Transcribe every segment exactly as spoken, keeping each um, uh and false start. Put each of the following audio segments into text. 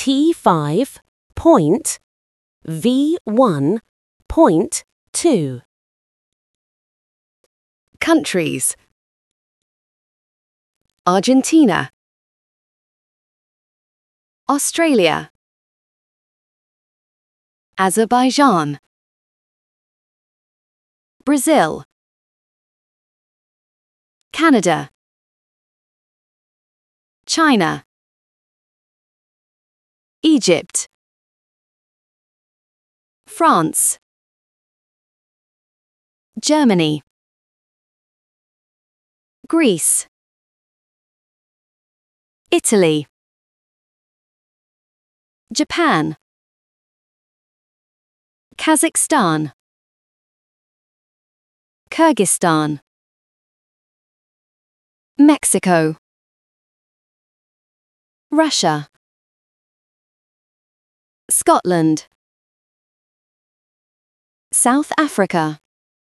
T five point V one point two. Countries: Argentina, Australia, Azerbaijan, Brazil, Canada, China, Egypt, France, Germany, Greece, Italy, Japan, Kazakhstan, Kyrgyzstan, Mexico, Russia, Scotland, South Africa,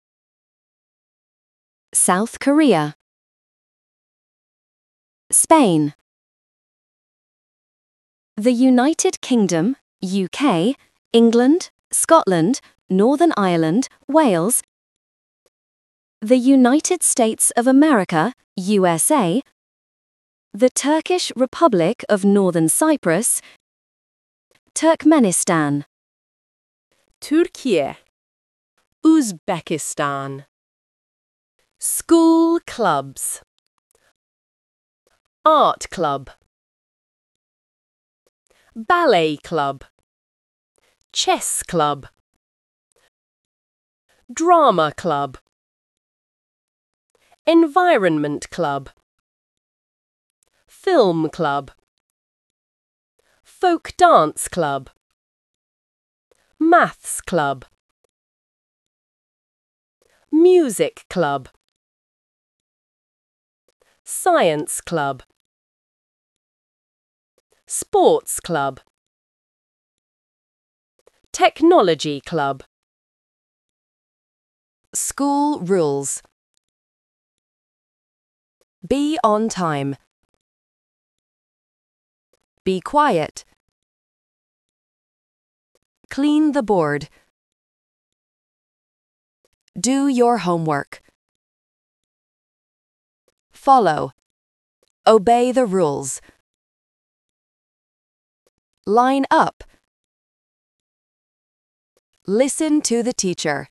South Korea, Spain, the United Kingdom, U K, England, Scotland, Northern Ireland, Wales, the United States of America, U S A, the Turkish Republic of Northern Cyprus, Turkmenistan, Türkiye, Uzbekistan. School clubs: Art club, ballet club, chess club, drama club, environment club, film club, folk dance club, maths club, music club, science club, sports club, technology club. School rules: be on time, be quiet, clean the board, do your homework, follow, obey the rules, line up, listen to the teacher,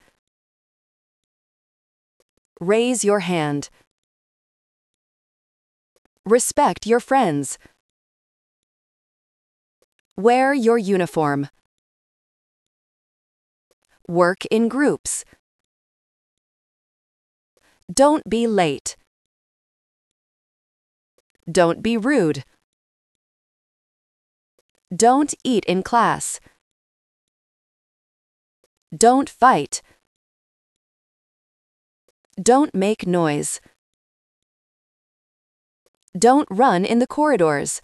raise your hand, respect your friends, wear your uniform, work in groups, don't be late, don't be rude, don't eat in class, don't fight, don't make noise, don't run in the corridors,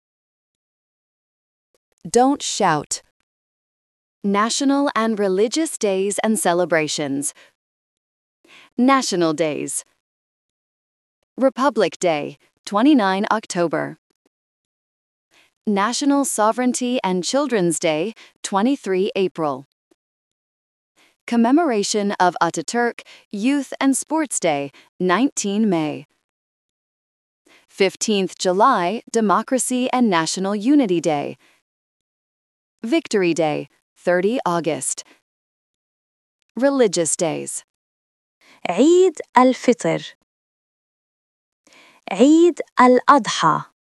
don't shout. National and religious days and celebrations. National days: Republic Day, the twenty-ninth of October. National Sovereignty and Children's Day, the twenty-third of April. Commemoration of Ataturk Youth and Sports Day, the nineteenth of May. fifteenth of July, Democracy and National Unity Day. Victory Day, the thirtieth of August. Religious days: عيد الفطر، عيد الأضحى.